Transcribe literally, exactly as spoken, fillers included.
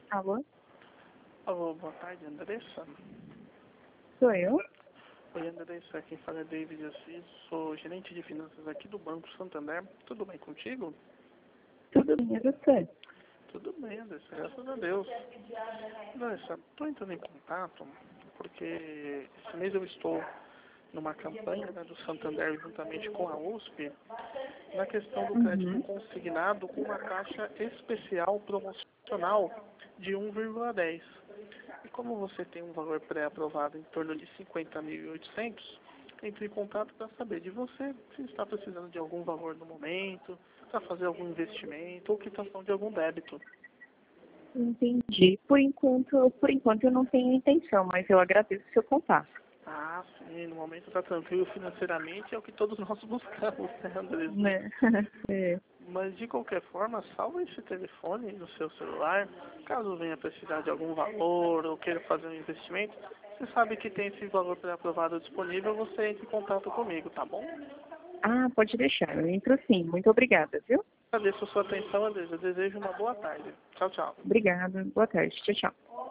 Alô? Alô, boa tarde, Andressa. Sou eu? Oi, Andressa, quem fala é David Assis, sou gerente de finanças aqui do Banco Santander. Tudo bem contigo? Tudo bem, e você? Tudo bem, Andressa, graças a Deus. Andressa, estou entrando em contato porque esse mês eu estou numa campanha, né, do Santander juntamente com a U S P na questão do crédito Uhum. consignado com uma taxa especial promocional de um vírgula dez. E como você tem um valor pré-aprovado em torno de cinquenta mil e oitocentos, entre em contato para saber de você se está precisando de algum valor no momento, para fazer algum investimento ou quitação de algum débito. Entendi. Por enquanto, por enquanto eu não tenho intenção, mas eu agradeço o seu contato. Ah, sim, no momento está tranquilo financeiramente, é o que todos nós buscamos, né, Andressa? Né? É. Mas de qualquer forma, salva esse telefone no seu celular, caso venha precisar de algum valor ou queira fazer um investimento, você sabe que tem esse valor pré-aprovado disponível, você entra em contato comigo, tá bom? Ah, pode deixar, eu entro sim. Muito obrigada, viu? Agradeço a sua atenção, Andressa. Eu desejo uma boa tarde. Tchau, tchau. Obrigada. Boa tarde. Tchau, tchau.